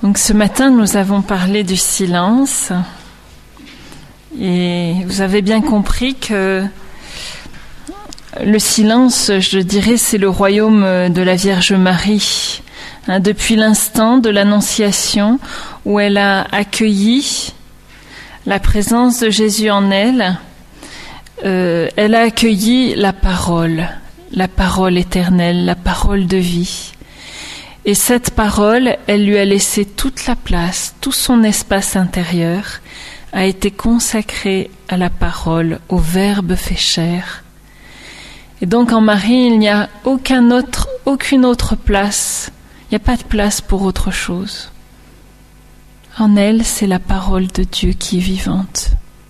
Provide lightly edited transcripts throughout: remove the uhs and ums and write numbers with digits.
Donc ce matin, nous avons parlé du silence et vous avez bien compris que le silence, je dirais, c'est le royaume de la Vierge Marie. Depuis l'instant de l'Annonciation où elle a accueilli la présence de Jésus en elle, elle a accueilli la parole éternelle, la parole de vie. Et cette parole, elle lui a laissé toute la place, tout son espace intérieur a été consacré à la parole, au Verbe fait chair. Et donc en Marie, il n'y a aucune autre place, il n'y a pas de place pour autre chose. En elle, c'est la parole de Dieu qui est vivante.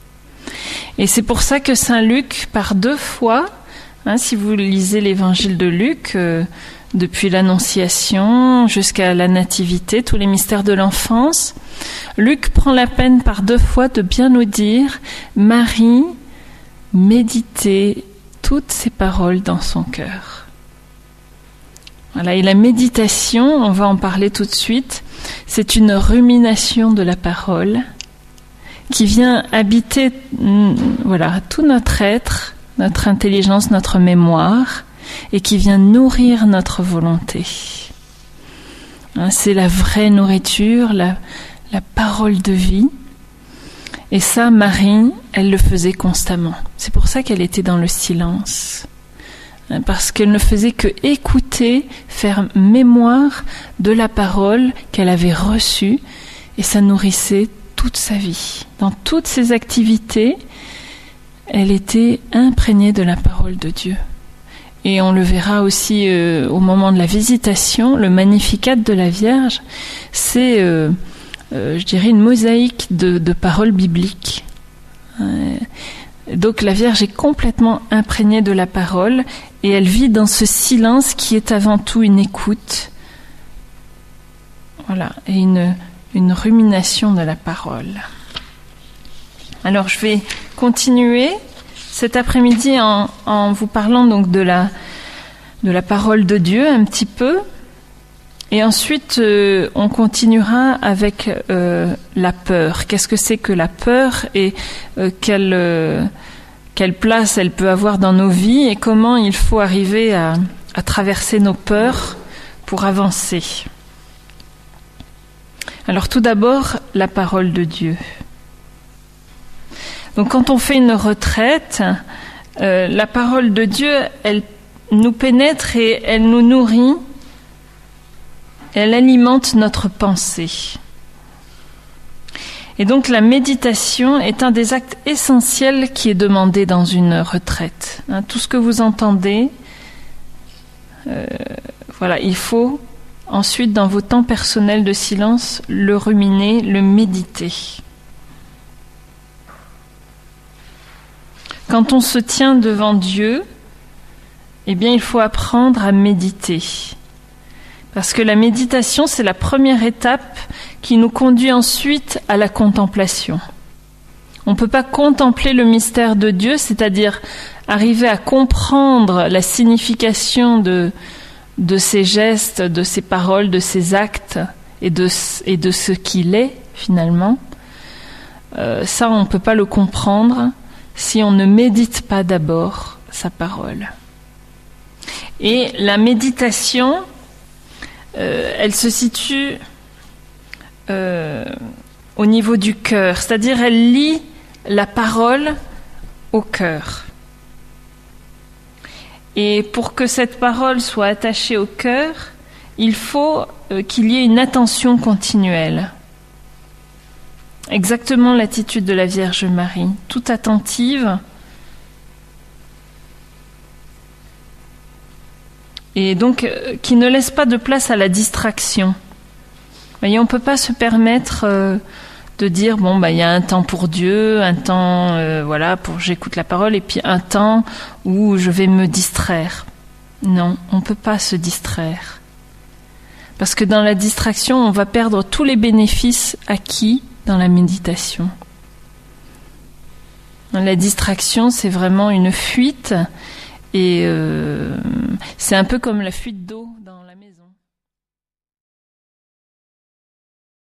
Et c'est pour ça que Saint Luc, par 2 fois, si vous lisez l'évangile de Luc, depuis l'Annonciation jusqu'à la Nativité, tous les mystères de l'enfance, Luc prend la peine par 2 fois de bien nous dire « Marie méditait toutes ces paroles dans son cœur ». Voilà, et la méditation, on va en parler tout de suite, c'est une rumination de la parole qui vient habiter tout notre être, notre intelligence, notre mémoire, et qui vient nourrir notre volonté. C'est la vraie nourriture, la parole de vie. Et ça, Marie, elle le faisait constamment. C'est pour ça qu'elle était dans le silence. Parce qu'elle ne faisait que écouter, faire mémoire de la parole qu'elle avait reçue, et ça nourrissait toute sa vie. Dans toutes ses activités, elle était imprégnée de la parole de Dieu. Et on le verra aussi au moment de la visitation, le Magnificat de la Vierge, c'est, je dirais, une mosaïque de paroles bibliques. Donc la Vierge est complètement imprégnée de la parole et elle vit dans ce silence qui est avant tout une écoute. Voilà, et une rumination de la parole. Alors je vais continuer cet après-midi en vous parlant donc de la parole de Dieu un petit peu, et ensuite on continuera avec la peur. Qu'est-ce que c'est que la peur et quelle place elle peut avoir dans nos vies et comment il faut arriver à traverser nos peurs pour avancer. Alors tout d'abord, la parole de Dieu. Donc quand on fait une retraite, la parole de Dieu, elle nous pénètre et elle nous nourrit, elle alimente notre pensée. Et donc la méditation est un des actes essentiels qui est demandé dans une retraite. Tout ce que vous entendez, il faut ensuite dans vos temps personnels de silence le ruminer, le méditer. Quand on se tient devant Dieu, eh bien, il faut apprendre à méditer. Parce que la méditation, c'est la première étape qui nous conduit ensuite à la contemplation. On ne peut pas contempler le mystère de Dieu, c'est-à-dire arriver à comprendre la signification de ses gestes, de ses paroles, de ses actes et de ce qu'il est, finalement. Ça, on ne peut pas le comprendre si on ne médite pas d'abord sa parole. Et la méditation, elle se situe au niveau du cœur, c'est-à-dire elle lie la parole au cœur. Et pour que cette parole soit attachée au cœur, il faut qu'il y ait une attention continuelle. Exactement l'attitude de la Vierge Marie, toute attentive. Et donc, qui ne laisse pas de place à la distraction. Vous voyez, on ne peut pas se permettre de dire, il y a un temps pour Dieu, un temps, pour j'écoute la parole, et puis un temps où je vais me distraire. Non, on ne peut pas se distraire. Parce que dans la distraction, on va perdre tous les bénéfices acquis dans la méditation. La distraction, c'est vraiment une fuite et c'est un peu comme la fuite d'eau dans la maison.